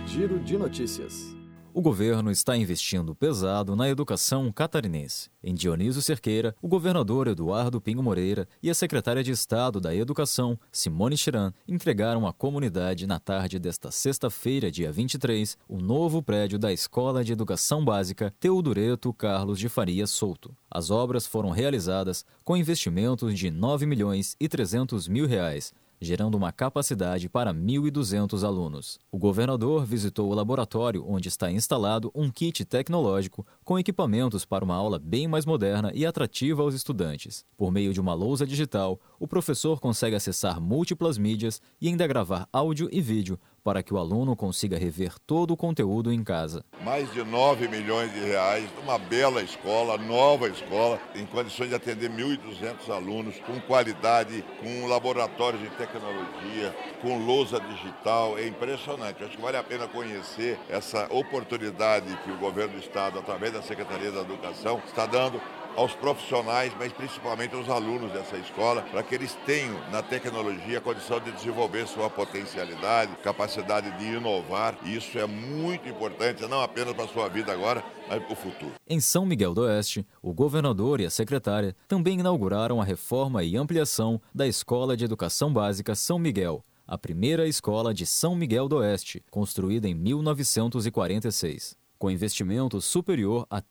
Giro de notícias. O governo está investindo pesado na educação catarinense. Em Dionísio Cerqueira, o governador Eduardo Pinho Moreira e a secretária de Estado da Educação, Simone Chiran, entregaram à comunidade na tarde desta sexta-feira, dia 23, o novo prédio da Escola de Educação Básica Teodureto Carlos de Faria Souto. As obras foram realizadas com investimentos de R$ 9.300.000, gerando uma capacidade para 1.200 alunos. O governador visitou o laboratório onde está instalado um kit tecnológico com equipamentos para uma aula bem mais moderna e atrativa aos estudantes. Por meio de uma lousa digital, o professor consegue acessar múltiplas mídias e ainda gravar áudio e vídeo para que o aluno consiga rever todo o conteúdo em casa. Mais de R$ 9 milhões, uma bela escola, nova escola, em condições de atender 1.200 alunos, com qualidade, com laboratórios de tecnologia, com lousa digital. É impressionante. Acho que vale a pena conhecer essa oportunidade que o governo do Estado, através da Secretaria da Educação, está dando aos profissionais, mas principalmente aos alunos dessa escola, para que eles tenham na tecnologia a condição de desenvolver sua potencialidade, capacidade de inovar. E isso é muito importante, não apenas para a sua vida agora, mas para o futuro. Em São Miguel do Oeste, o governador e a secretária também inauguraram a reforma e ampliação da Escola de Educação Básica São Miguel, a primeira escola de São Miguel do Oeste, construída em 1946. Com investimento superior a R$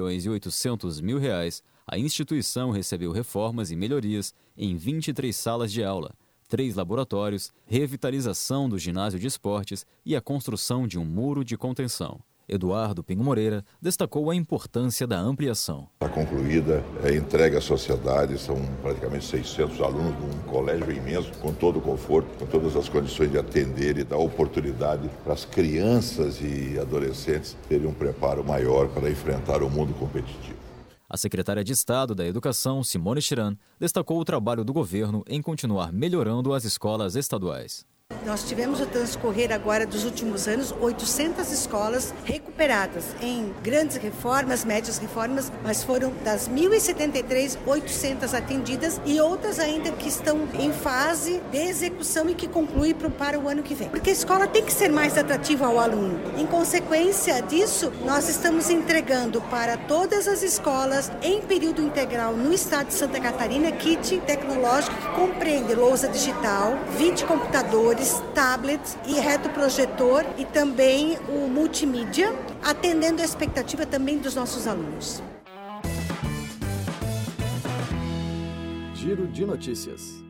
3.800.000, a instituição recebeu reformas e melhorias em 23 salas de aula, 3 laboratórios, revitalização do ginásio de esportes e a construção de um muro de contenção. Eduardo Pinho Moreira destacou a importância da ampliação. Está concluída, entregue à sociedade, são praticamente 600 alunos num colégio imenso, com todo o conforto, com todas as condições de atender e dar oportunidade para as crianças e adolescentes terem um preparo maior para enfrentar o mundo competitivo. A secretária de Estado da Educação, Simone Chiran, destacou o trabalho do governo em continuar melhorando as escolas estaduais. Nós tivemos o transcorrer agora dos últimos anos 800 escolas recuperadas em grandes reformas, médias reformas, mas foram das 1.073, 800 atendidas e outras ainda que estão em fase de execução e que conclui para o ano que vem. Porque a escola tem que ser mais atrativa ao aluno. Em consequência disso, nós estamos entregando para todas as escolas em período integral no estado de Santa Catarina kit tecnológico que compreende lousa digital, 20 computadores, tablets e retroprojetor e também o multimídia, atendendo a expectativa também dos nossos alunos. Giro de notícias.